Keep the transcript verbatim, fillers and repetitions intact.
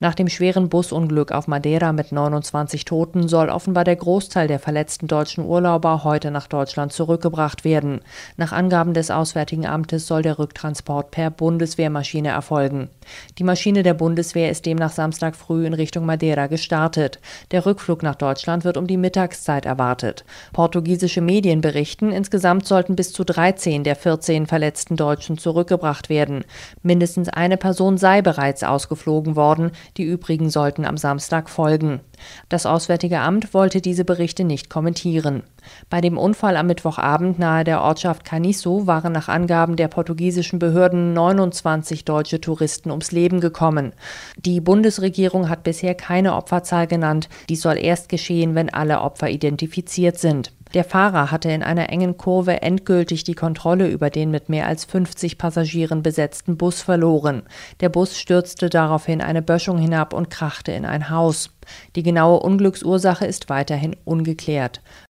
Nach dem schweren Busunglück auf Madeira mit neunundzwanzig Toten soll offenbar der Großteil der verletzten deutschen Urlauber heute nach Deutschland zurückgebracht werden. Nach Angaben des Auswärtigen Amtes soll der Rücktransport per Bundeswehrmaschine erfolgen. Die Maschine der Bundeswehr ist demnach Samstag früh in Richtung Madeira gestartet. Der Rückflug nach Deutschland wird um die Mittagszeit erwartet. Portugiesische Medien berichten, insgesamt sollten bis zu dreizehn der vierzehn verletzten Deutschen zurückgebracht werden. Mindestens eine Person sei bereits ausgeflogen worden. Die übrigen sollten am Samstag folgen. Das Auswärtige Amt wollte diese Berichte nicht kommentieren. Bei dem Unfall am Mittwochabend nahe der Ortschaft Caniço waren nach Angaben der portugiesischen Behörden neunundzwanzig deutsche Touristen ums Leben gekommen. Die Bundesregierung hat bisher keine Opferzahl genannt. Dies soll erst geschehen, wenn alle Opfer identifiziert sind. Der Fahrer hatte in einer engen Kurve endgültig die Kontrolle über den mit mehr als fünfzig Passagieren besetzten Bus verloren. Der Bus stürzte daraufhin eine Böschung hinab und krachte in ein Haus. Die genaue Unglücksursache ist weiterhin ungeklärt.